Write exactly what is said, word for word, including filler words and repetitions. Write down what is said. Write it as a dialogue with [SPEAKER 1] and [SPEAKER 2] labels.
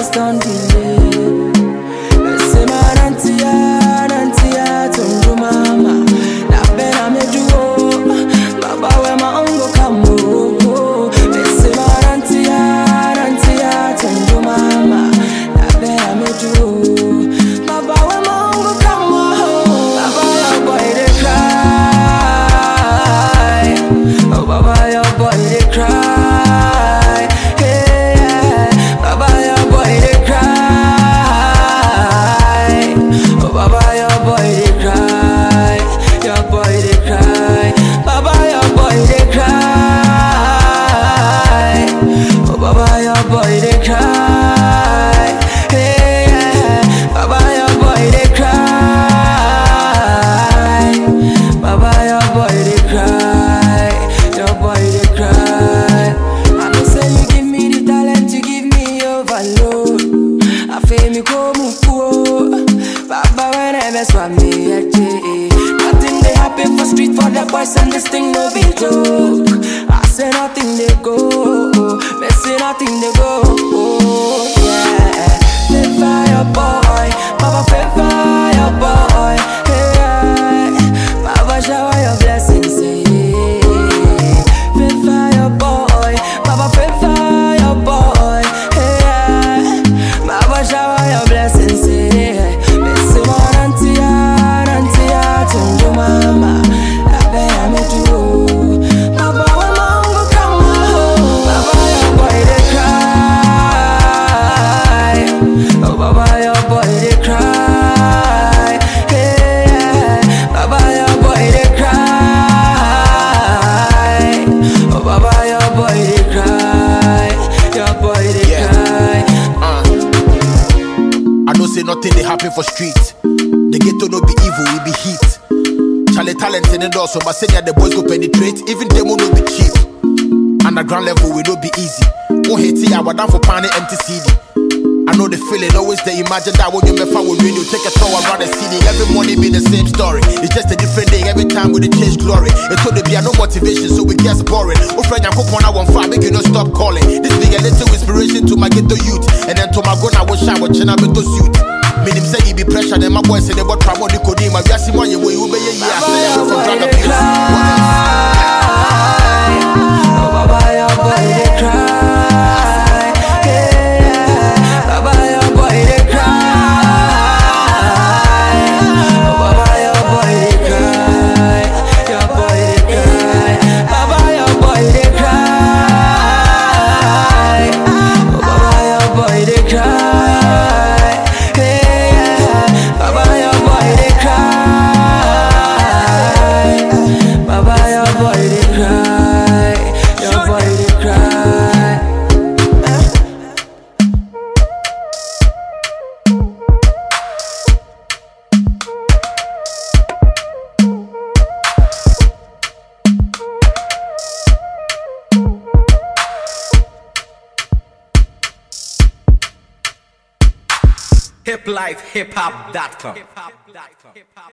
[SPEAKER 1] just don't delay. Say my auntia, auntia, tundu mama. Na bena me duo, baba we ma ungo kamo. Say my auntia, auntia, tundu mama. Na bena me duo, baba we ma ungo kamo. Baba your boy they cry, oh baba your boy they cry. Nothing they happen for street for the boys and this thing no be joke. I say nothing they go, me say nothing they go. Yeah, favor your boy, Baba favor your boy. Hey, Baba shower your blessings. Hey, favor your boy, Baba favor your boy. Hey, Baba shower your blessings. Hey.
[SPEAKER 2] Nothing they happen for street. The ghetto no be evil, we be heat. Charlie talent in the door, so my senior the boys go penetrate. Even demo no be cheap. Underground level we no be easy. Won't hate it, I was down for panny empty C D. I know the feeling, always they imagine that when you me found with radio, take a tour around the city. Every morning be the same story. It's just a different day, every time with a change glory. It told to be no motivation, so it gets boring. Oh friend, I hope one I won't find, make you not stop calling. This be a little inspiration to my ghetto youth. And then to my gun I wish I would change with to suit. Meaning say he be pressure, then my boys say they what trouble the code. My gas money way you be a year. From drug abuse.
[SPEAKER 1] Oh Baba your boy they cry.
[SPEAKER 3] hip life hip hop dot com